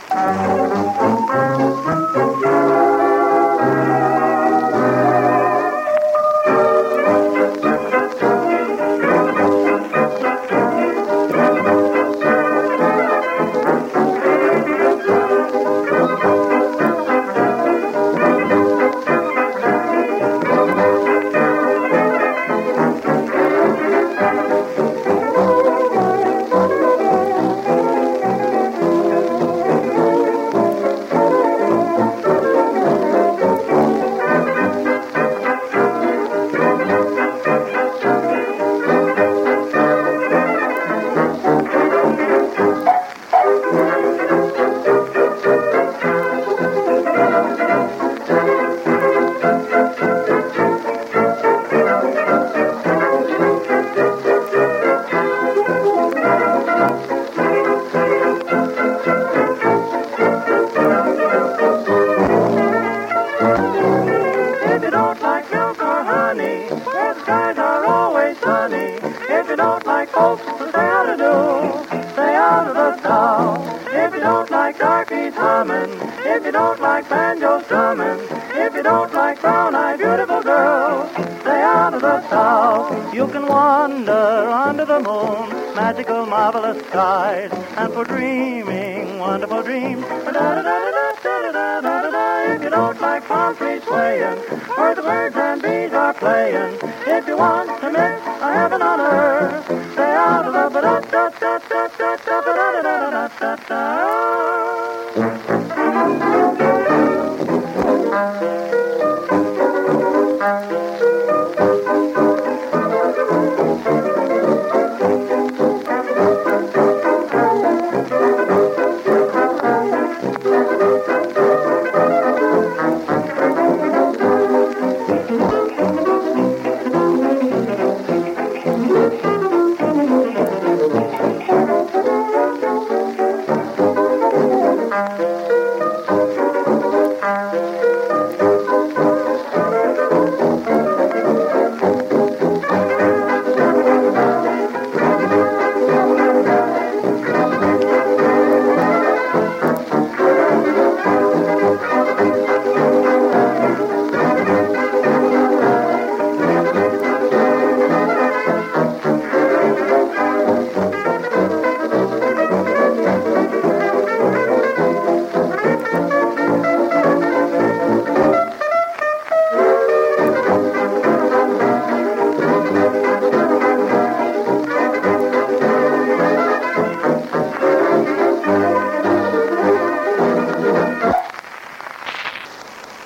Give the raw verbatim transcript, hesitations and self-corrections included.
If you don't like milk or honey, where the skies are always sunny. If you don't like folks who stay out of do, stay out of the South. If you don't like darkies humming, if you don't like banjos strumming, if you don't like brown-eyed beautiful girls, stay out of the South. You can wander under the moon, magical, marvelous skies, and for dreaming wonderful dreams. If you don't like palm trees swaying, where the birds and bees are playing, if you want to miss a heaven on earth, stay out of the ba-da-da-da-da-da-da-da-da-da-da-da-da.